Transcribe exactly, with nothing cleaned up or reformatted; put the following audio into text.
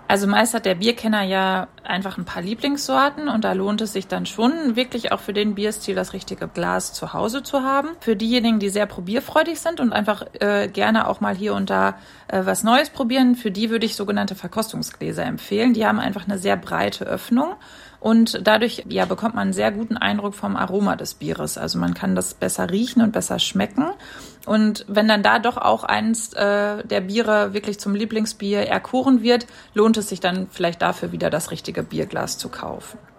Also meist hat der Bierkenner ja einfach ein paar Lieblingssorten und da lohnt es sich dann schon, wirklich auch für den Bierstil das richtige Glas zu Hause zu haben. Für diejenigen, die sehr probierfreudig sind und einfach äh, gerne auch mal hier und da äh, was Neues probieren, für die würde ich sogenannte Verkostungsgläser empfehlen. Die haben einfach eine sehr breite Öffnung und dadurch ja, bekommt man einen sehr guten Eindruck vom Aroma des Bieres. Also man kann das besser riechen und besser schmecken. Und wenn dann da doch auch eins äh, der Biere wirklich zum Lieblingsbier erkoren wird, lohnt es sich dann vielleicht dafür wieder das richtige Bierglas zu kaufen.